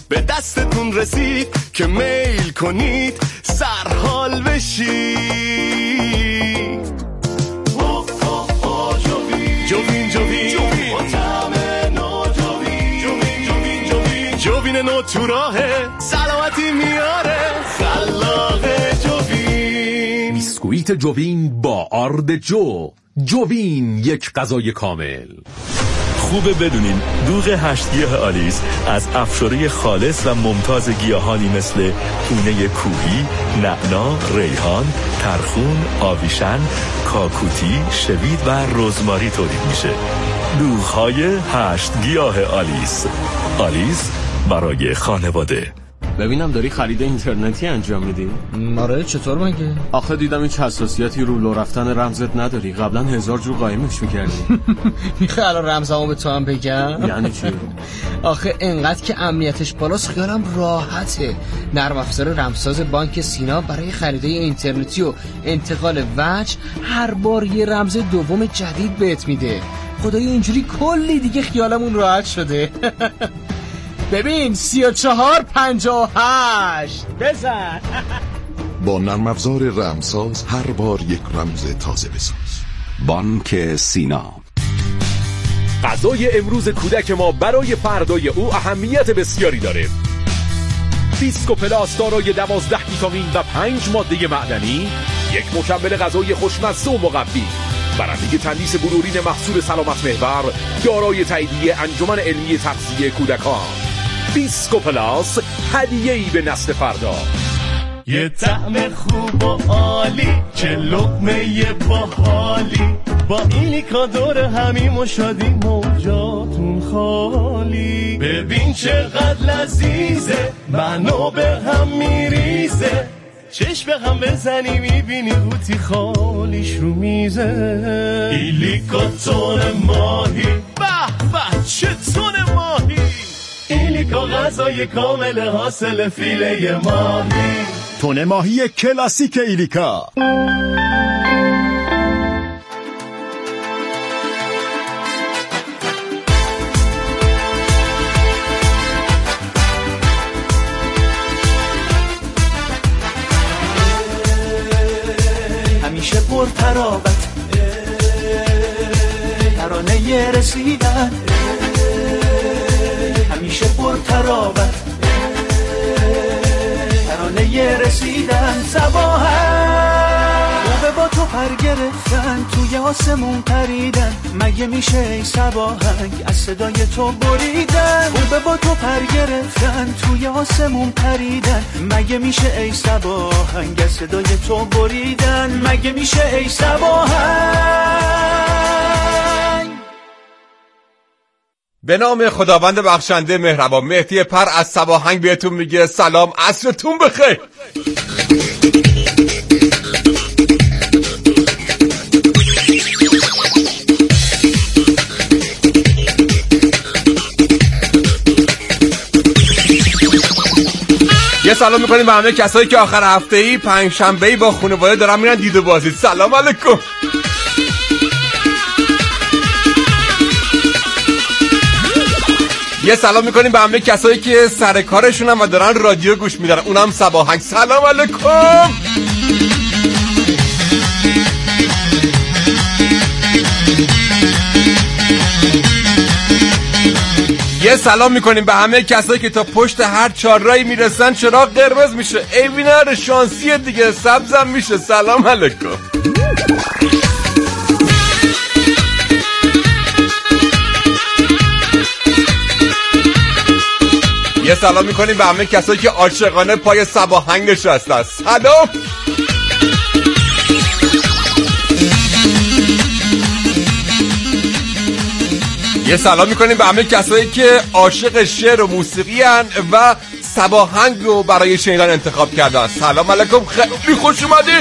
به دستتون رسید که میل کنید سرحال بشید. جوین جوین با طعم نو جوین نو تو راهه، سلامتی میاره خلاق جوین. بیسکویت جوین با آرد جوین یک غذای کامل. خوبه بدونین دوغ 8 گیاه آلیس از افشاره خالص و ممتاز گیاهانی مثل پونه کوهی، نعنا، ریحان، ترخون، آویشن، کاکوتی، شوید و رزماری تولید میشه. دوغ‌های 8 گیاه آلیس برای خانواده. ببینم داری خرید اینترنتی انجام میدی؟ آره، چطور مگه؟ آخه دیدم این حساسیتی رو لو رفتن رمزت نداری. قبلا 1000 جور قایمش میکردی. میخوای الان رمزامو به تو هم بگم؟ یعنی چی؟ آخه انقدر که امنیتش بالاست خیالم راحته. نرم افزار رمزساز بانک سینا برای خریدای اینترنتی و انتقال وجه هر بار یه رمز دوم جدید بهت میده. خدای اینجوری کلی دیگه خیالمون راحت شده. ببین 3458 بزن. با نرم افزار رمزساز هر بار یک رمز تازه بساز. بانک سینا. غذای امروز کودک ما برای فردای او اهمیت بسیاری داره. بیسکو پلاس دارای 12 ویتامین و 5 ماده معدنی، یک مکمل غذایی خوشمزه و مقوی. برنده تندیس بلورین محصول سلامت محور دارای تاییدیه انجمن علمی تغذیه کودکان. بیسکو پلاس، هدیه‌ای به نسل فردا. یه طعم خوب و عالی، چه لقمه باحالی، با ایلیکا دور همیم و شادیم و جاتون خالی. ببین چقدر لذیذه، منو به هم میریزه، چشم به هم بزنی میبینی قوطی خالیش رو میزه. ایلیکا تون ماهی، به به چه تون ماهی، ایلیکا غذای کامل حاصل فیله ماهی. تون ماهی کلاسیک ایلیکا. همیشه پر ترابت، ترانه رسیدن، همیشه پر ترابت، ترانه رسیدن. صباحن خوبه با تو پر گرفتن، توی آسمون پریدن، مگه میشه ای صباحنگ از صدای تو بریدن. خوبه با تو پر گرفتن، توی آسمون پریدن، مگه میشه ای صباحنگ از صدای تو بریدن. مگه میشه ای صباحنگ. به نام خداوند بخشنده مهربان، مهدی پر از صباهنگ بهتون میگه سلام، عصرتون بخیر. یه سلام میکنیم به همه کسایی که آخر هفته‌ای پنجشنبه‌ای با خانواده دارن میرن دید و بازدید. سلام علیکم. یه سلام میکنیم به همه کسایی که سر کارشون هم و دارن رادیو گوش میدن، اونم صباحنگ. سلام علیکم. یه سلام میکنیم به همه کسایی که تا پشت هر چهارراهی میرسن چراغ قرمز میشه. ای وینر شانسیه دیگه، سبزم میشه. سلام علیکم. یه سلام میکنیم به همه کسایی که عاشقانه پای صباهنگ نشستن. سلام. یه سلام میکنیم به همه کسایی که عاشق شعر و موسیقی هن و صباهنگ رو برای شنیدن انتخاب کردن. سلام علیکم، خیلی خوش اومدید.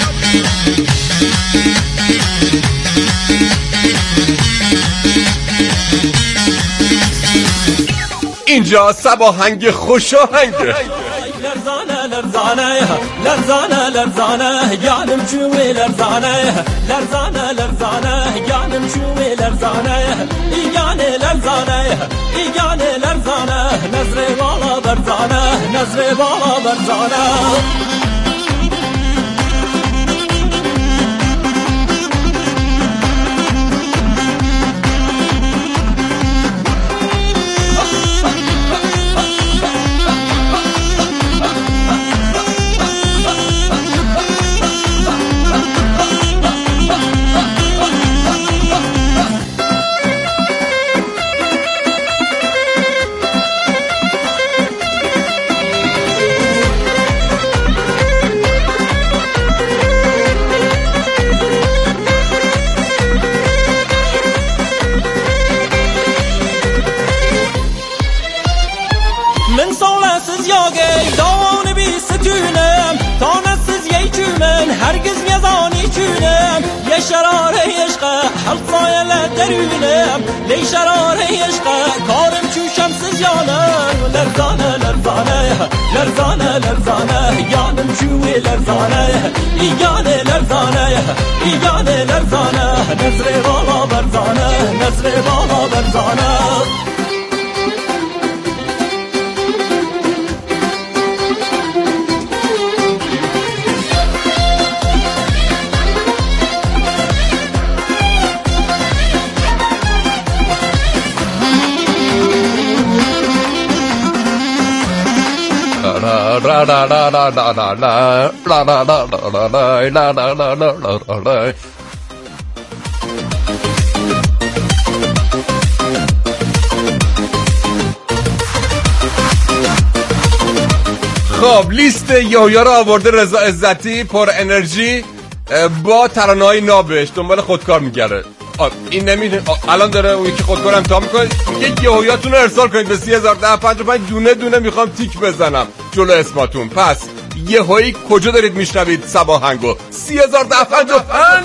اینجا صباهنگ خوشاهنگه. لرزانه لرزانه لرزانه لرزانه جانم شوی لرزانه لرزانه لرزانه جانم شوی لرزانه ایگانه لرزانه ایگانه لرزانه نظر والا لرزانه نظر بالا برزانه هرگز میزانی چونم یه شراره عشق حلقای لدرونم لی شراره عشق کارم چوشم سزیانه لرزانه لرزانه لرزانه لرزانه یانم چوی لرزانه ایگانه لرزانه ایگانه لرزانه نظر بالا برزانه نظر بالا برزانه خب لیست یویا رو آورده رضا عزتی پر انرژی با ترانه‌های نابش دنبال خودکار میگره. این نمیشه الان داره اون یکی خودکار امتحان میکنه میگه یهویاتون رو ارسال کنید به 301055 دونه دونه میخوام تیک بزنم جلو اسماتون. پس یهویی کجا دارید میشنوید صباهنگو 301055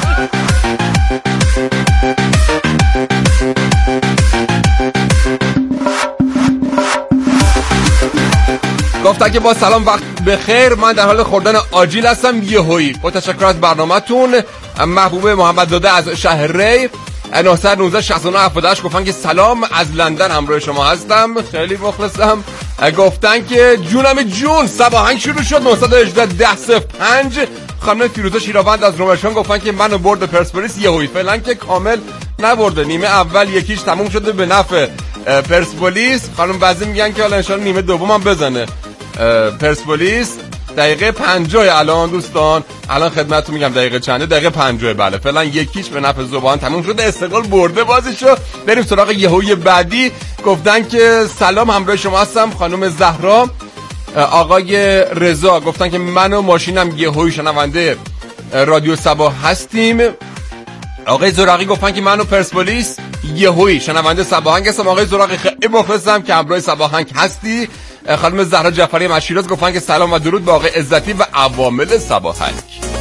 گفتن که با سلام وقت بخیر، من در حال خوردن آجیل هستم یهویی. با تشکر از برنامه‌تون. محبوب محمد داده از شهر ری 919 69 78 گفتن که سلام از لندن همراه شما هستم، خیلی مخلصم. گفتن که جونم جون صباحنگ شروع شد 918 1005. خانم فیروزه شیراوند از رومرشان گفتن که منو برد پرسپولیس یهویی، فعلا که کامل نبرده، نیمه اول یکیش تموم شده به نفع پرسپولیس. خانم بعضی میگن که حالا ان شاءالله نیمه دوم هم بزنه پرسپولیس. دقیقه 50 الان دوستان، الان خدمتتون میگم دقیقه چنده، دقیقه 50 بله، فعلا یکیش به نفع زبان تموم شده، استقلال برده بازیشو. بریم سراغ یهویی بعدی. گفتن که سلام همراه شما هستم خانم زهرا. آقای رضا گفتن که من و ماشینم یهویی شنونده رادیو صبا هستیم. آقای زراقی گفتن که من و پرسپولیس یهویی شنونده صباهنگ هستم. آقای زراقی خیلی مخلصم که همراه صباهنگ هستی. خانم زهرا جعفری از شیراز گفتن که سلام و درود به آقای عزتی و عوامل صباهنگ.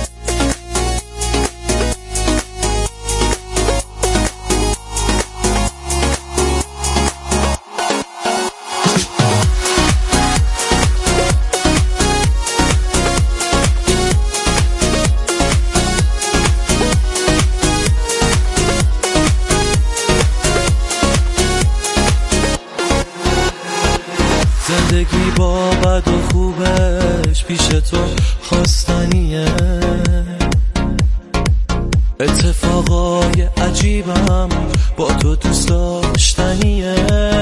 زندگی با بد و خوبش پیش تو خواستنیه، اتفاقای عجیبم با تو دوست داشتنیه.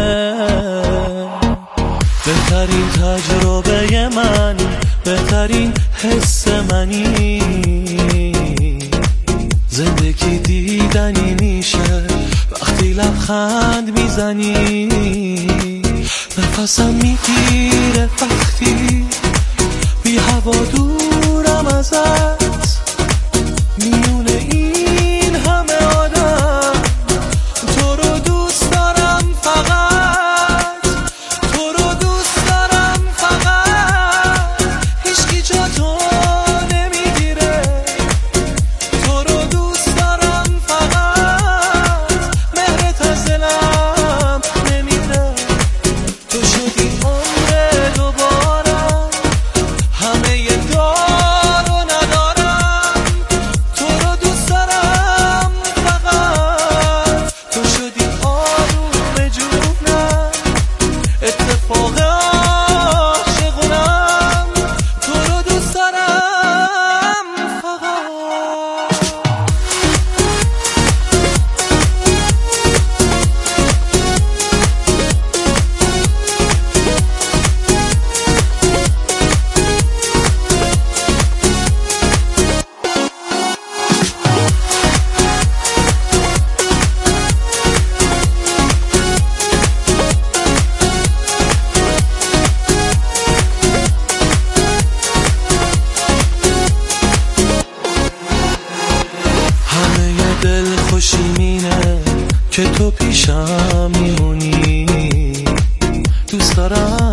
بهترین تجربه من، بهترین حس منی، زندگی دیدنی میشه وقتی لبخند میزنی. نفسم میگیره وقتی بی هوا دورم ازت، میونه این همه آدم تو رو دوست دارم، فقط تو رو دوست دارم، فقط هیچکی جا تو نمیگیره. تو رو دوست دارم، فقط مهرت از دلم نمیره. تو شدی عمر دوباره، همه دار و ندارم.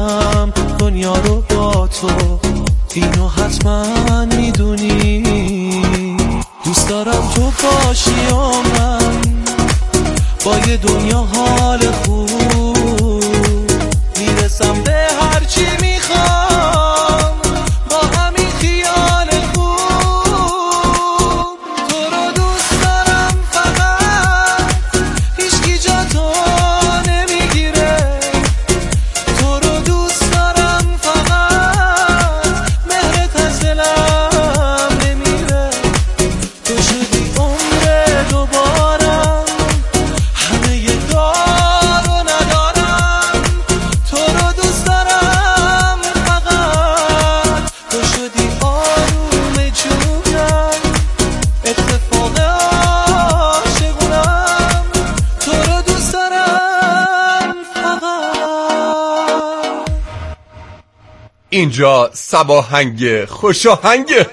دارم دنیا رو با تو، اینو حتما میدونی. دوست دارم تو باشی و من با یه دنیا حال خوب میرسم به هرچی میخوام با همین خیال خوب. تو رو دوست دارم فقط هیچکی جا تو نمیگیره. تو رو دوست دارم فقط مهرت از دلم نمیره. تو شدی عمر دوبارم، همه یه دار رو ندارم. تو رو دوست دارم فقط، تو شدی آروم جونم، اتفاق عاشقونم. تو رو دوست دارم فقط. اینجا صباهنگ خوشاهنگه.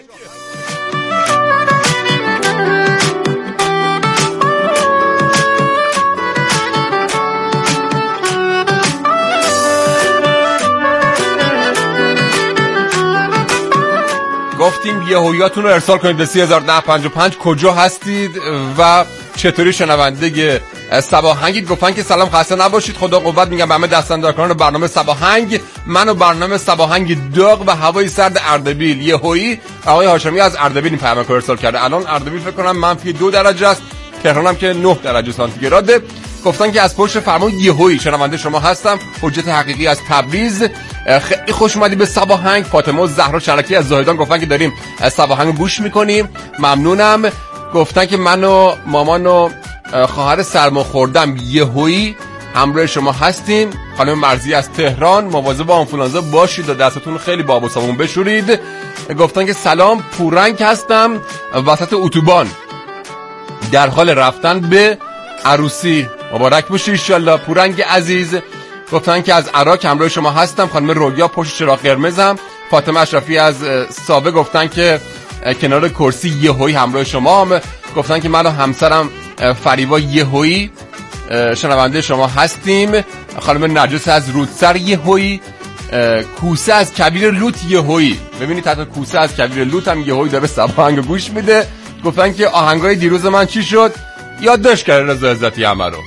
گفتیم یهویاتون رو ارسال کنید به 3955 کجا هستید و چطوری شنونده صباهنگید. گفتن که سلام خسته نباشید، خدا قوت میگم به همه دستاندارکاران برنامه صباهنگ. من و برنامه صباهنگ داغ و هوای سرد اردبیل. یهویی آقای هاشمی از اردبیل این پیام رو ارسال کرده. الان اردبیل فکر کنم منفی 2 درجه است، تهران هم که 9 درجه سانتیگراده. گفتن که از پشت فرمان یهویی شنونده شما هستم. حجت حقیقی از تبریز، خیلی خوش اومدی به صباهنگ. فاطمه و زهرا شرکی از زاهدان گفتن که داریم صباهنگ گوش میکنیم، ممنونم. گفتن که من و مامان و خواهر سرما خوردم یهویی همراه شما هستیم. خانم مرزی از تهران مواظب آنفولانزا باشید و دستتون خیلی با آب و صابون بشورید. گفتن که سلام، پورنگ هستم وسط اتوبان در حال رفتن به عروسی، مبارک باشی ان شاء الله پورنگ عزیز. گفتن که از عراق همراه شما هستم. خانم رویا پشت چراغ قرمزم. فاطمه اشرفی از ساوه گفتن که کنار کرسی یهویی همراه شما هم. گفتن که من و همسرم فریبا یهویی شنونده شما هستیم. خانم نرجس از رودسر یهویی. کوسه از کبیر لوت یهویی. ببینید حتی کوسه از کبیر لوت هم یهویی داره صباهنگ گوش میده. گفتن که آهنگای دیروز من چی شد؟ یادداشت کرده رضا عزتی همه رو.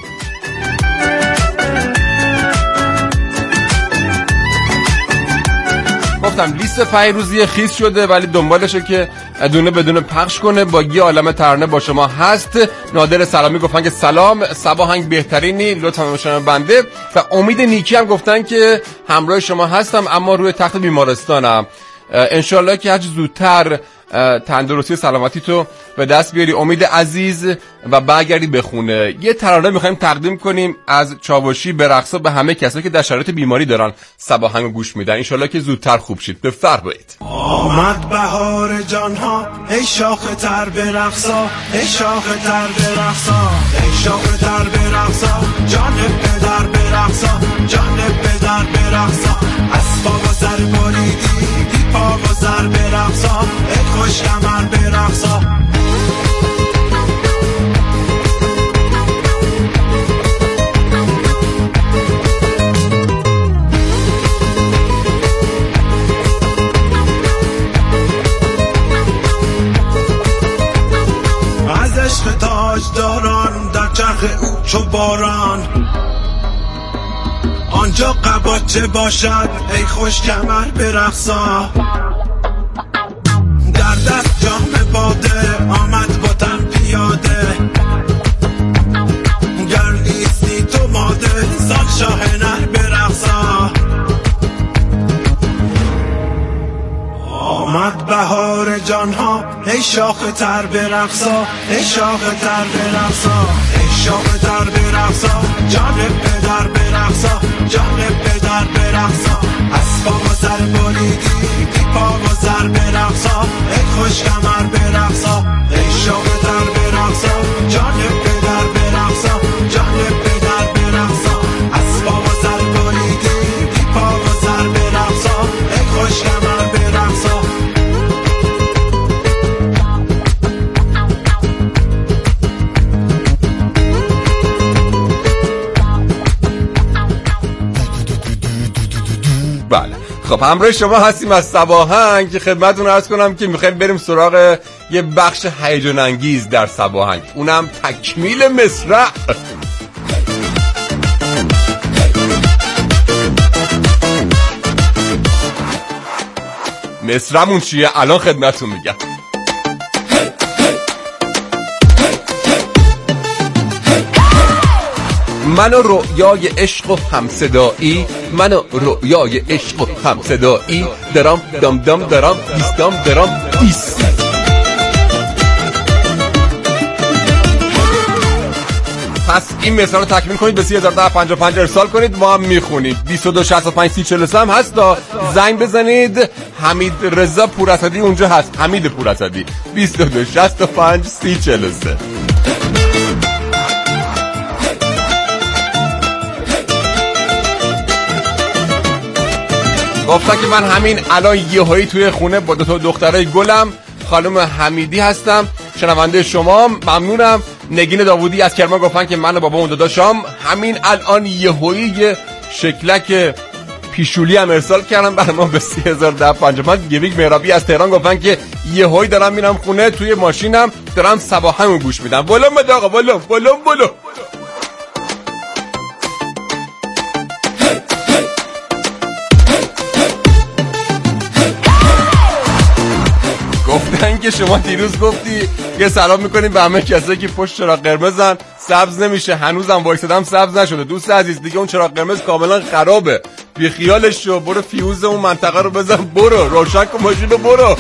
گفتم لیست فیروزی خیس شده ولی دنبالشه که دونه بدون پخش کنه. با یه عالمه ترانه با شما هست. نادر سلامی گفتن که سلام، صباهنگ بهترینی، لطفا بشنون بنده. و امید نیکی هم گفتن که همراه شما هستم اما روی تخت بیمارستانم. انشالله که هرچ زودتر تندرستی سلامتی تو به دست بیاری امید عزیز و برگردی به خونه. یه ترانه میخوایم تقدیم کنیم از چاوشی به رقصا به همه کسایی که در شرایط بیماری دارن صباهنگ گوش میدن. انشالله که زودتر خوب شید. بفرمایید. آمد بهار جانها، ای شاخ تر به رقصا، ای شاخ تر به رقصا، ای شاخ تر به رقصا، جان پدر به رقصا، جان پدر به رقصا. اسبا و سر بریدی بی پا و سر به رقصا، ای خوش کمر به رقصا. از عشق تاج داران در چرخ او چو باران، آنجا قباچه باشد ای خوش کمر به رقصا. در دست جام باده آمد با تن پیاده، گر نیستی تو ماده سال شاه نر به رقصا. آمد بهار جانها، ای شاخ تر به رقصا، ای شاخ تر به رقصا، ای شاخ تر به رقصا، جان پدر به رقصا، جان پدر به رقصا. اسبا و سر بریدی بی پا و سر به رقصا، ای خوش کمر به رقصا، ای شاخ تر به رقصا، جان پدر به رقصا، جان پدر به رقصا. اسبا و سر بریدی بی پا و سر به رقصا، ای خوش کمر به رقصا. بله خب همراه شما هستیم از صباهنگ که خدمتتون عرض کنم که میخوایم بریم سراغ یه بخش هیجان انگیز در صباهنگ، اونم تکمیل مصرع. مصرعمون چیه الان خدمتتون میگم. من و رؤیای عشق و همصدایی، من و رؤیای عشق و همصدایی، درام دام دام درام دیستام درام دیست. پس این مثال رو تکمیل کنید، به 3055 ارسال کنید، ما هم میخونید. 2265 هم هست، زنگ بزنید. حمید رضا پوراسدی اونجا هست، حمید پوراسدی. 2265 3043. گفتم که من همین الان یهویی توی خونه با 2 دخترای گلم خانم حمیدی هستم، شنونده شما. ممنونم. نگین داوودی از کرمان گفتن که من و بابا اون داداشم همین الان یهویی شکلک پیشولی هم ارسال کردم برای ما به 3055. گویگ مهرابی از تهران گفتن که یهویی دارم میرم خونه، توی ماشینم دارم صباحنگو گوش میدم. بولم بده آقا، بولم بولم بولم. گفتن که شما دیروز گفتی یه سلام میکنیم به همه کسایی که پشت چراغ قرمزن، سبز نمیشه. هنوزم وایسادم سبز نشده. دوست عزیز دیگه اون چراغ قرمز کاملا خرابه، بی خیالش شو، برو فیوز اون منطقه رو بزن، برو روشن کن ماشین رو، برو.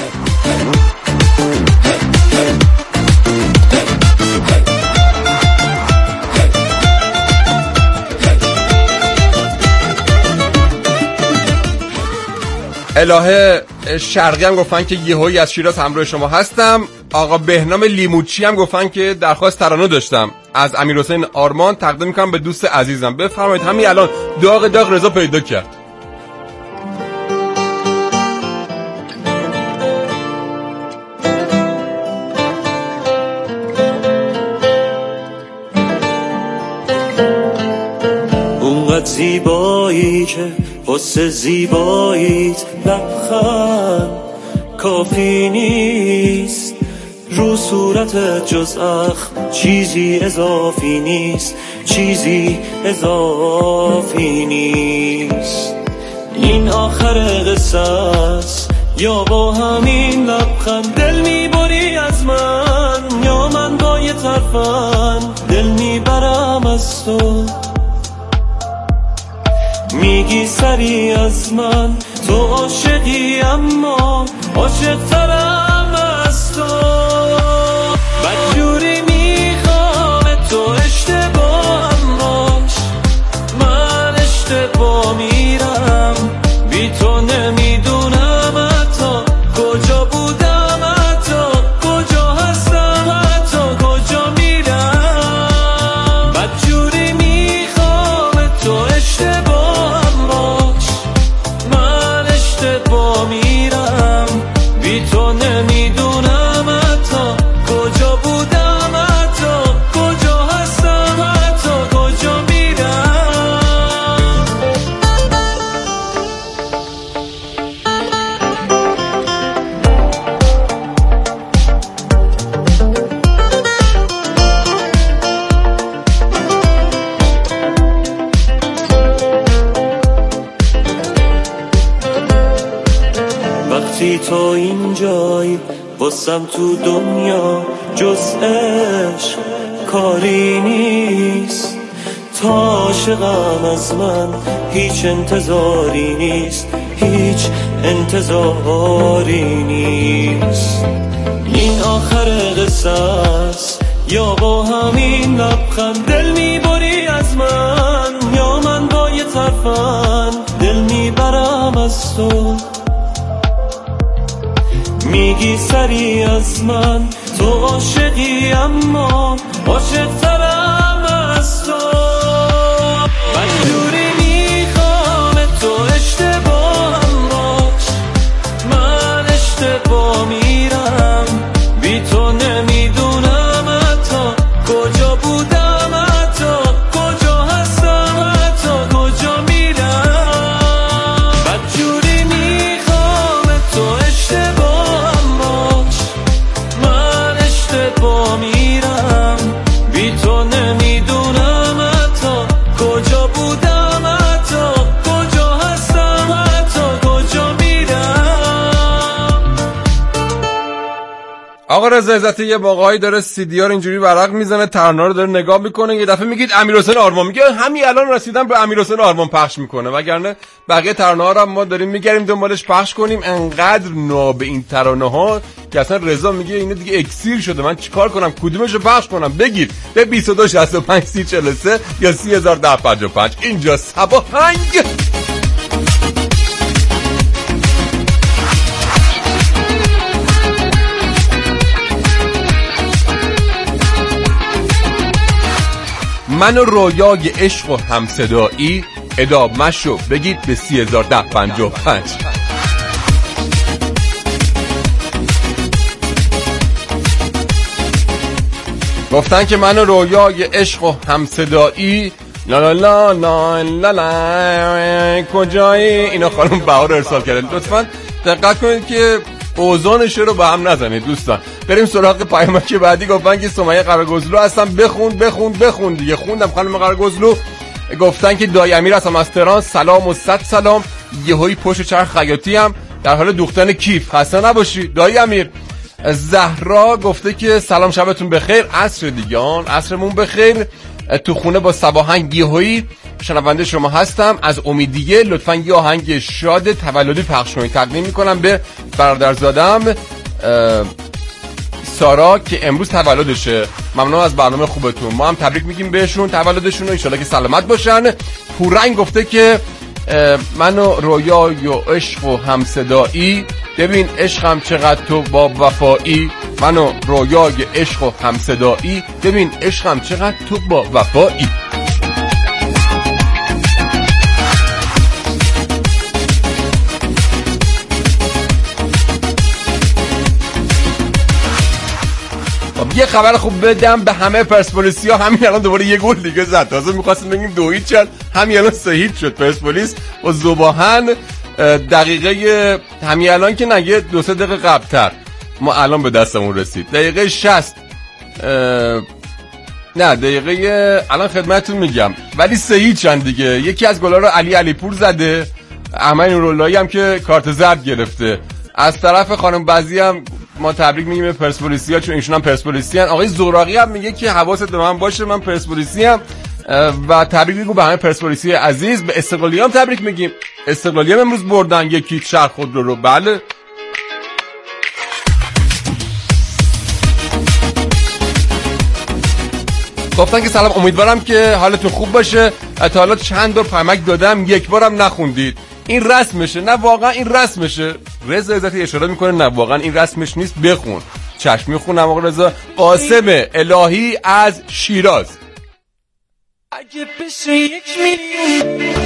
الهه شرقی هم گفتن که یهویی از شیراز همراه شما هستم. آقا بهنام لیموچی هم گفتن که درخواست ترانه داشتم از امیرحسین آرمان، تقدیم میکنم به دوست عزیزم. بفرمایید. همین الان داغ داغ رضا پیدا کرد. اونقدر زیبایی که واسه زیباییت لبخند کافی نیست، رو صورتت جز اخم چیزی اضافی نیست، چیزی اضافی نیست. این آخر قصه است یا با همین لبخند دل میبری از من، یا من با یه طرفم دل میبرم از تو. میگی سری از من تو عاشقی، اما عاشق‌ترم از تو. بدجوری میخوام تو اشتباهم باش، من اشتباه میرم، بی تو نمیدونم حتی کجا بودم، حتی کجا هستم، حتی کجا میرم. بدجوری میخوام تو اشتباهم باش، من اشتباه میرم، بی تو نمیدونم حتی کجا بودم، حتی کجا هستم، حتی کجا میرم. وقتی تو اینجایی واسم تو دنیا جز عشق کاری نیست، تا عاشقم از من هیچ انتظاری نیست، هیچ انتظاری نیست. این آخر قصه است یا با همین لبخند دل میبری از من، یا من با یه طرفم دل میبرم از تو. میگی سری از من تو عاشقی، اما عاشق‌ترم از تو. بدجوری میخوام تو اشتباهم باش، من اشتباه میرم، بی تو نمیدونم حتی کجا بودم، حتی کجا هستم، حتی کجا میرم. بدجوری آقا رضا عزتی یه موقعی داره CD رو اینجوری ورق میزنه، ترانه‌ها رو داره نگاه میکنه، یه دفعه میگید امیرحسین آرمان، میگه همین الان رسیدم به امیرحسین آرمان پخش میکنه، وگرنه بقیه ترانه‌ها رو ما داریم میگردیم دنبالش پخش کنیم. انقدر ناب این ترانه‌ها که اصلا رضا میگه اینا دیگه اکسیر شده، من چیکار کنم کدومشو پخش کنم؟ بگیر به 22 65 30 43 یا 301055. اینجا صباهنگ. من و رویای عشق و همصدایی ادامه‌شو بگید به 301055. گفتن که من و رویای عشق و همصدایی لا لا لا لا لا لا کجایی؟ اینا خانم بهار ارسال کردن. لطفاً دقت کنید که اوزانش رو به هم نزنید دوستان. بریم سراغ پیامک بعدی. گفتن که سمیه قره‌گزلو هستن، بخون دیگه. خوندم خانم قره‌گزلو. گفتن که دایی امیر هستم از تهران، سلام و صد سلام. یهویی پشت چرخ خیاطی هم در حال دوختن کیف، خسته نباشی دایی امیر. زهرا گفته که سلام شبتون بخیر، عصر دیگان عصرمون بخیر. تو خونه با صباهنگ یهویی شنونده شما هستم از امیدیه، لطفاً یه آهنگ شاد تولدی پخش کنید. تقدیم میکنم به برادرزادم سارا که امروز تولدشه. ممنون از برنامه خوبتون، ما هم تبریک میگیم بهشون تولدشون و انشالله که سلامت باشن. پورنگ گفته که من و رویای و عشق و همصدایی، ببین عشقم چقدر تو با وفایی. من و رویای عشق و همصدایی، ببین عشقم چقدر تو با وفایی. یه خبر خوب بدم به همه پرسپولیسیا، همین الان دوباره یه گل دیگه زد. تازه می‌خواستیم بگیم 2-0 شد، همین الان 3-0 شد پرسپولیس با ذوباهن. دقیقه همین الان که نگه 2-3 دقیقه قبل‌تر ما الان به دستمون رسید. دقیقه 60 نه دقیقه الان خدمتتون میگم، ولی 3-0 شدن دیگه. یکی از گل‌ها رو علیپور زده، احمد نوراللهی هم که کارت زرد گرفته. از طرف خانم بعضی هم ما تبریک میگیم به پرسپولیسیا چون ایشون هم پرسپولیسی ان. آقای زوراقی هم میگه که حواست به من باشه، من پرسپولیسی ام و تبریک میگم به همه پرسپولیسی عزیز. به استقلالی هم تبریک میگیم، استقلالی هم امروز بردن یکی شهر خودرو رو. بله گفتن که سلام، امیدوارم که حالتون خوب باشه. تا حالا چند بار پیامک دادم، یک بارم نخوندید. این رسمشه؟ نه واقعا این رسمشه. رضا عزتی اشاره میکنه نه واقعا این رسمش نیست، بخون. چشم میخونم آقا رضا. قاسم الهی از شیراز. اگه بشه 1 میلیون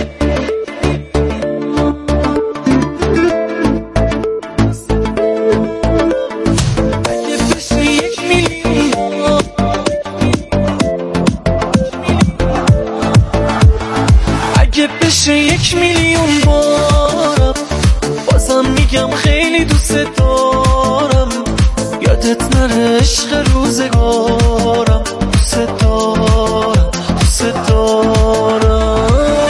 بشه 1 میلیون بارم، بازم میگم خیلی دوست دارم. یادت نره عشق روزگارم، دوست دارم دوست دارم.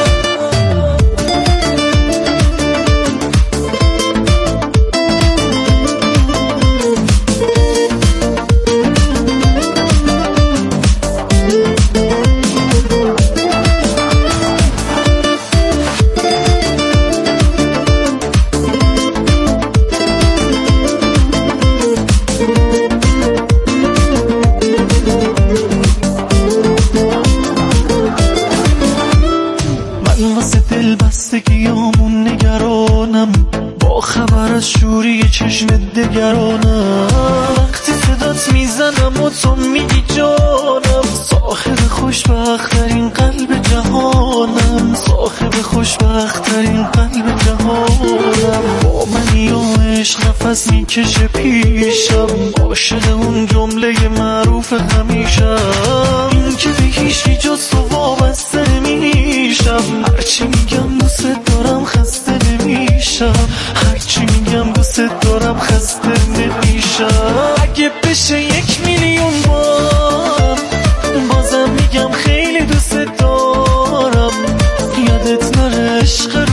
بستگیامون نگرانم، با خبر از شوری چشم دگرانم. وقتی صدات میزنم و تو میگی جانم، صاحب خوشبخت‌ترین قلب جهانم، صاحب خوشبخت‌ترین قلب جهانم. با منی و عشق نفس میکشه پیشم، عاشق اون جمله معروف همیشم. این که به هیچی جز تو وابسته نمیشم، هرچی میگم دوست دارم خسته نمیشم، هرچی میگم دوست دارم خسته نمیشم. اگه بشه 1 میلیون بار، بازم میگم خیلی دوست دارم. یادت نره عشق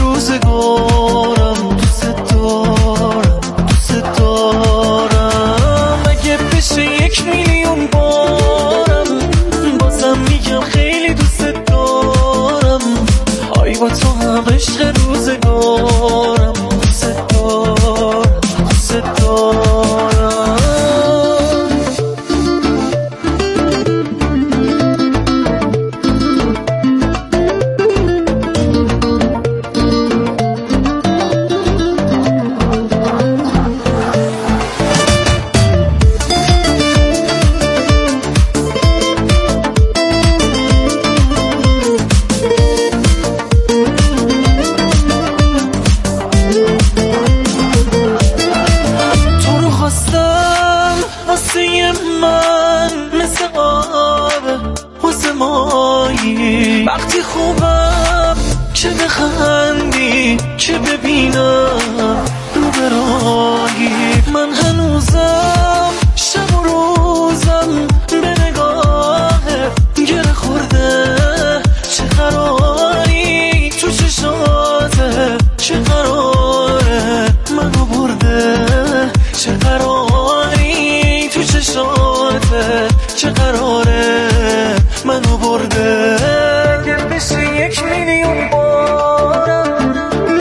روزگارم، دوست دارم دوست دارم. اگه بشه وقتی خوبم چه بخندی چه ببینم رو برایی من هنوزم شب و روزم به نگاه گره خورده چه قراری تو چشاته چه قراره منو برده چه قراری تو چشاته چه قراره منو برده اگه بشه 1,000,000 بارم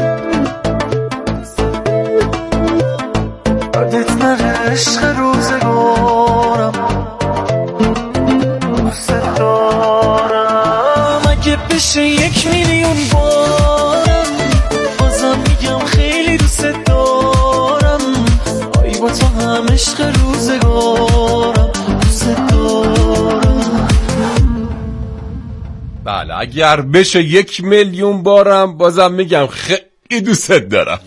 عدت نره عشق روزگارم دوست دارم اگه بشه 1,000,000 بارم بازم میگم خیلی دوست دارم آی با تو هم عشق روزگارم دوست دارم. بله اگر بشه 1,000,000 بارم بازم میگم خیلی دوست دارم.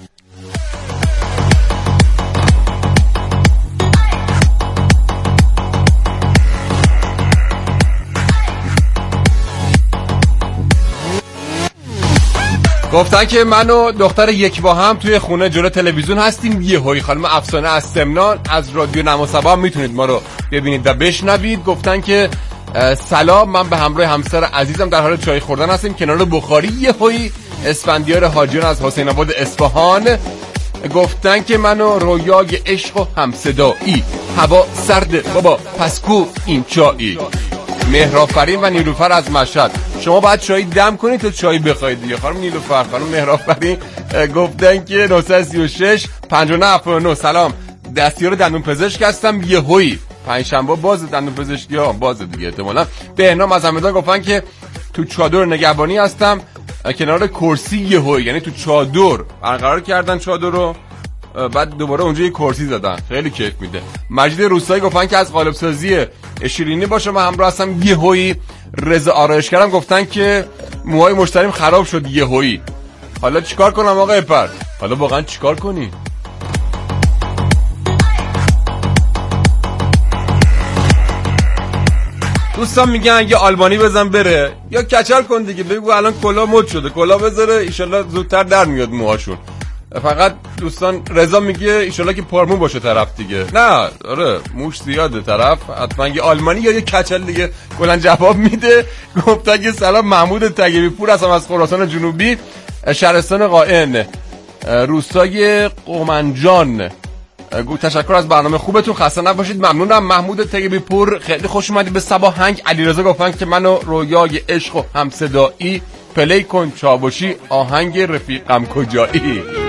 گفتن که من و دختر یک با هم توی خونه جلو تلویزیون هستیم، یهویی خانم افسانه از سمنان از رادیو نما صبا میتونید ما رو ببینید و بشنوید. گفتن که سلام، من به همراه همسر عزیزم در حال چای خوردن هستیم کنار بخاری. یهویی اسفندیار حاجیان از حسین آباد اصفهان گفتن که من و رویای عشق و همصدایی، هوا سرده بابا پس کو این چایی. مهرآفرین و نیلوفر از مشهد، شما باید چای دم کنید تا چای بخواید دیگه. خانم نیلوفر، خانم مهرآفرین گفتن که 936 59 سلام، دستیار دندون پزشک هستم. یهویی پنجشنبه باز دندون پزشکی ها باز دیگه احتمالاً. بهنام از همدان گفتن که تو چادر نگهبانی هستم کنار کرسی. یهویی یعنی تو چادر برقرار کردن چادر رو، بعد دوباره اونجا یه کرسی زدن، خیلی کیف میده. مجید روستایی گفتن که از قالب سازی شیرینی باشه من همراه هستم. یهویی رضا آرایشگرم گفتن که موهای مشتریم خراب شد. یهویی حالا چیکار کنم آقا پر؟ حالا واقعا چیکار کنی؟ دوستان میگن اگه آلبانی بزن بره یا کچل کن دیگه، بگو الان کلا مد شده، کلا بذاره ایشالله زودتر در میاد موهاشون. فقط دوستان رضا میگه ایشالله که پرمو باشه طرف دیگه. نه آره موش زیاده طرف، حتما یه آلمانی یا یه کچل دیگه کلا جواب میده. گفت که سلام، محمود تگیبی پور هستم از خراسان جنوبی، شهرستان قائن، روستای قومنجان. تشکر از برنامه خوبتون، خسته نباشید. ممنونم محمود تگیبی پور، خیلی خوش اومدید به صبا هنگ. علیرضا گفتن که منو رویای عشق و همصدایی، پلی کن چاوشی آهنگ رفیقم کجایی.